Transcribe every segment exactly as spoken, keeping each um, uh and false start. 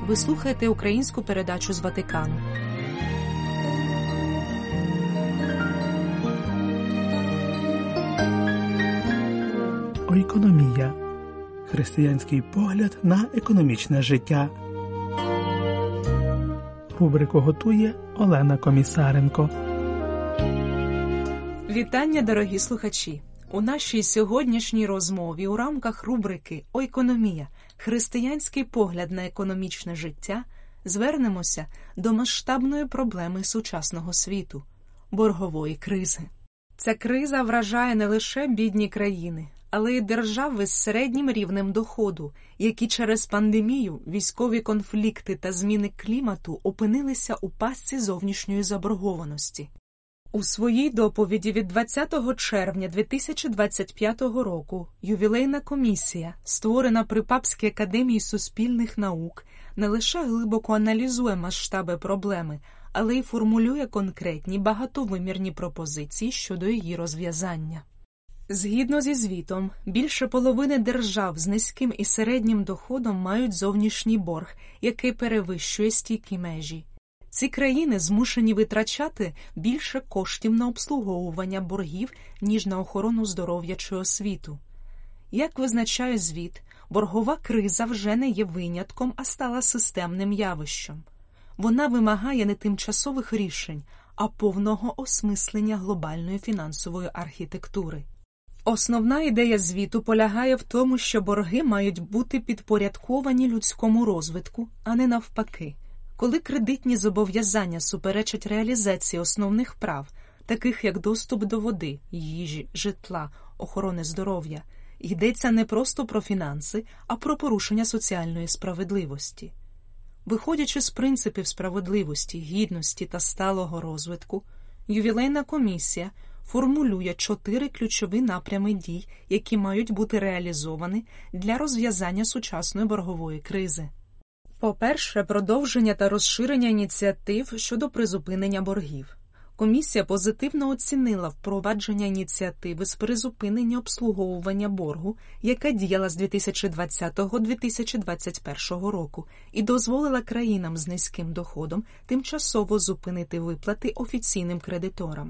Ви слухаєте українську передачу з Ватикану. Ойкономія. Християнський погляд на економічне життя. Рубрику готує Олена Комісаренко. Вітання, дорогі слухачі! У нашій сьогоднішній розмові у рамках рубрики «Ойкономія. Християнський погляд на економічне життя» звернемося до масштабної проблеми сучасного світу – боргової кризи. Ця криза вражає не лише бідні країни, але й держави з середнім рівнем доходу, які через пандемію, військові конфлікти та зміни клімату опинилися у пастці зовнішньої заборгованості. У своїй доповіді від двадцятого червня дві тисячі двадцять п'ятого року ювілейна комісія, створена при Папській академії суспільних наук, не лише глибоко аналізує масштаби проблеми, але й формулює конкретні багатовимірні пропозиції щодо її розв'язання. Згідно зі звітом, більше половини держав з низьким і середнім доходом мають зовнішній борг, який перевищує стійкі межі. Ці країни змушені витрачати більше коштів на обслуговування боргів, ніж на охорону здоров'я чи освіту. Як визначає звіт, боргова криза вже не є винятком, а стала системним явищем. Вона вимагає не тимчасових рішень, а повного осмислення глобальної фінансової архітектури. Основна ідея звіту полягає в тому, що борги мають бути підпорядковані людському розвитку, а не навпаки. Коли кредитні зобов'язання суперечать реалізації основних прав, таких як доступ до води, їжі, житла, охорони здоров'я, йдеться не просто про фінанси, а про порушення соціальної справедливості. Виходячи з принципів справедливості, гідності та сталого розвитку, ювілейна комісія формулює чотири ключові напрями дій, які мають бути реалізовані для розв'язання сучасної боргової кризи. По-перше, продовження та розширення ініціатив щодо призупинення боргів. Комісія позитивно оцінила впровадження ініціативи з призупинення обслуговування боргу, яка діяла з дві тисячі двадцятого - дві тисячі двадцять першого року, і дозволила країнам з низьким доходом тимчасово зупинити виплати офіційним кредиторам.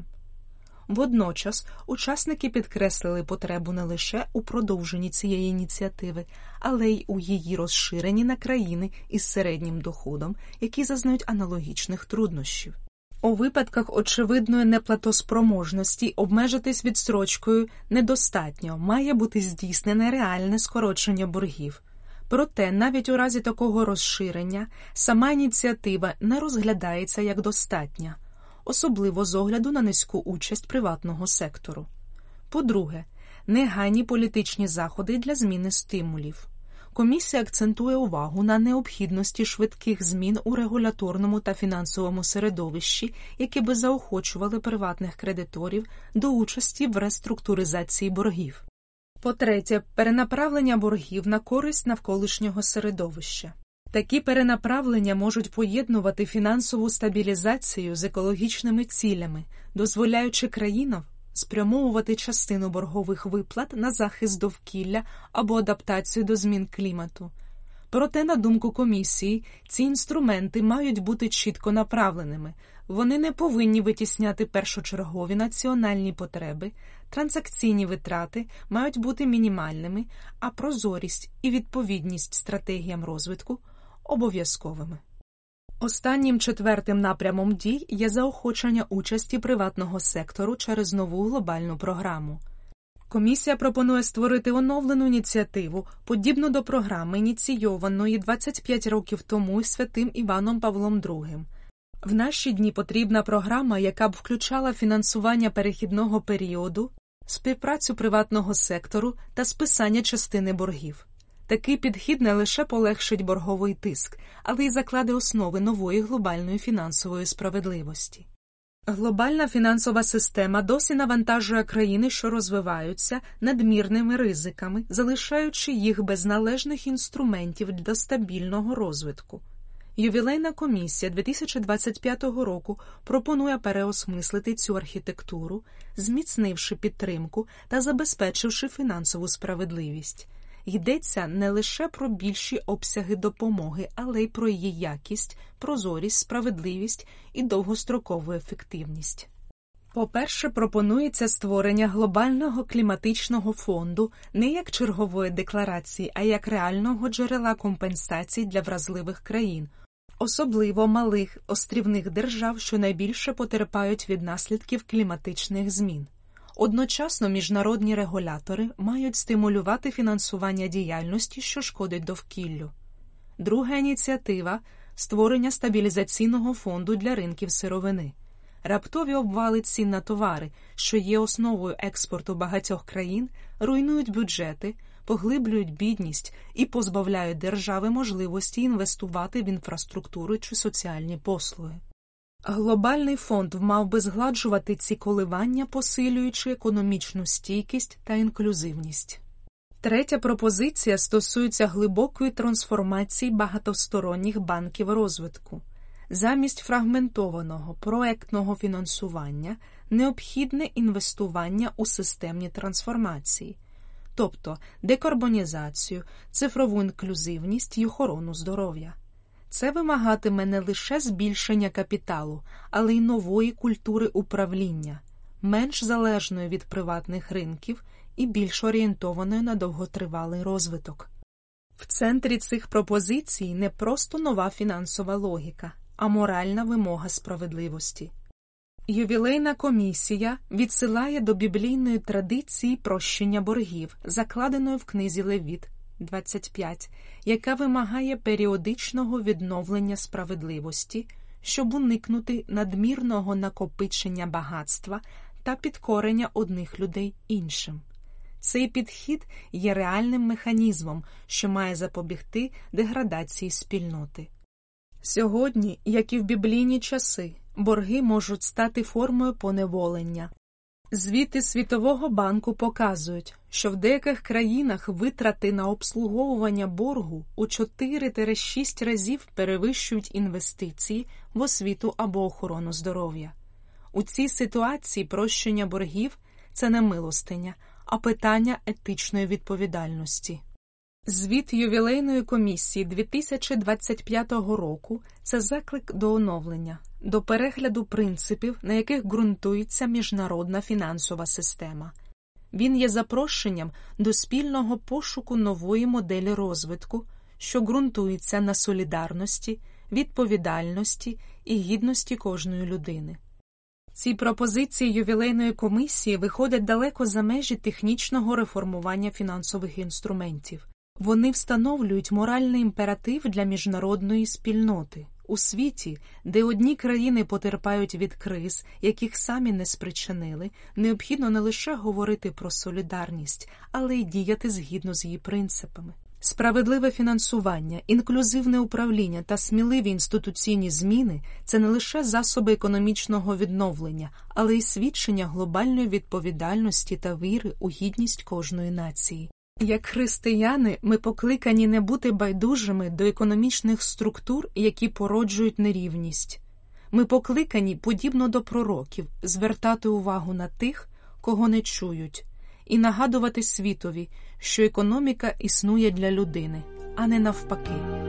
Водночас, учасники підкреслили потребу не лише у продовженні цієї ініціативи, але й у її розширенні на країни із середнім доходом, які зазнають аналогічних труднощів. У випадках очевидної неплатоспроможності обмежитись відстрочкою недостатньо, має бути здійснене реальне скорочення боргів. Проте, навіть у разі такого розширення, сама ініціатива не розглядається як достатня, особливо з огляду на низьку участь приватного сектору. По-друге, негайні політичні заходи для зміни стимулів. Комісія акцентує увагу на необхідності швидких змін у регуляторному та фінансовому середовищі, які би заохочували приватних кредиторів до участі в реструктуризації боргів. По-третє, перенаправлення боргів на користь навколишнього середовища. Такі перенаправлення можуть поєднувати фінансову стабілізацію з екологічними цілями, дозволяючи країнам спрямовувати частину боргових виплат на захист довкілля або адаптацію до змін клімату. Проте, на думку комісії, ці інструменти мають бути чітко направленими. Вони не повинні витісняти першочергові національні потреби, транзакційні витрати мають бути мінімальними, а прозорість і відповідність стратегіям розвитку – обов'язковими. Останнім четвертим напрямом дій є заохочення участі приватного сектору через нову глобальну програму. Комісія пропонує створити оновлену ініціативу, подібну до програми, ініційованої двадцять п'ять років тому святим Іваном Павлом другим. В наші дні потрібна програма, яка б включала фінансування перехідного періоду, співпрацю приватного сектору та списання частини боргів. Такий підхід не лише полегшить борговий тиск, але й закладе основи нової глобальної фінансової справедливості. Глобальна фінансова система досі навантажує країни, що розвиваються, надмірними ризиками, залишаючи їх без належних інструментів для стабільного розвитку. Ювілейна комісія дві тисячі двадцять п'ятого року пропонує переосмислити цю архітектуру, зміцнивши підтримку та забезпечивши фінансову справедливість. Йдеться не лише про більші обсяги допомоги, але й про її якість, прозорість, справедливість і довгострокову ефективність. По-перше, пропонується створення глобального кліматичного фонду не як чергової декларації, а як реального джерела компенсацій для вразливих країн, особливо малих острівних держав, що найбільше потерпають від наслідків кліматичних змін. Одночасно міжнародні регулятори мають стимулювати фінансування діяльності, що шкодить довкіллю. Друга ініціатива – створення стабілізаційного фонду для ринків сировини. Раптові обвали цін на товари, що є основою експорту багатьох країн, руйнують бюджети, поглиблюють бідність і позбавляють держави можливості інвестувати в інфраструктуру чи соціальні послуги. Глобальний фонд мав би згладжувати ці коливання, посилюючи економічну стійкість та інклюзивність. Третя пропозиція стосується глибокої трансформації багатосторонніх банків розвитку. Замість фрагментованого проектного фінансування необхідне інвестування у системні трансформації, тобто декарбонізацію, цифрову інклюзивність і охорону здоров'я. Це вимагатиме не лише збільшення капіталу, але й нової культури управління, менш залежної від приватних ринків і більш орієнтованої на довготривалий розвиток. В центрі цих пропозицій не просто нова фінансова логіка, а моральна вимога справедливості. Ювілейна комісія відсилає до біблійної традиції прощення боргів, закладеної в книзі Левіт двадцять п'ять, яка вимагає періодичного відновлення справедливості, щоб уникнути надмірного накопичення багатства та підкорення одних людей іншим. Цей підхід є реальним механізмом, що має запобігти деградації спільноти. Сьогодні, як і в біблійні часи, борги можуть стати формою поневолення. Звіти Світового банку показують, що в деяких країнах витрати на обслуговування боргу у чотири - шість разів перевищують інвестиції в освіту або охорону здоров'я. У цій ситуації прощення боргів – це не милостиня, а питання етичної відповідальності. Звіт ювілейної комісії дві тисячі двадцять п'ятого року – це заклик до оновлення, до перегляду принципів, на яких ґрунтується міжнародна фінансова система. Він є запрошенням до спільного пошуку нової моделі розвитку, що ґрунтується на солідарності, відповідальності і гідності кожної людини. Ці пропозиції ювілейної комісії виходять далеко за межі технічного реформування фінансових інструментів. Вони встановлюють моральний імператив для міжнародної спільноти. У світі, де одні країни потерпають від криз, яких самі не спричинили, необхідно не лише говорити про солідарність, але й діяти згідно з її принципами. Справедливе фінансування, інклюзивне управління та сміливі інституційні зміни – це не лише засоби економічного відновлення, але й свідчення глобальної відповідальності та віри у гідність кожної нації. Як християни, ми покликані не бути байдужими до економічних структур, які породжують нерівність. Ми покликані, подібно до пророків, звертати увагу на тих, кого не чують, і нагадувати світові, що економіка існує для людини, а не навпаки.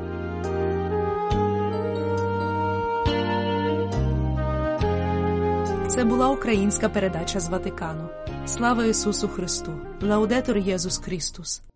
Це була українська передача з Ватикану. Слава Ісусу Христу! Лаудетур Єсус Христос!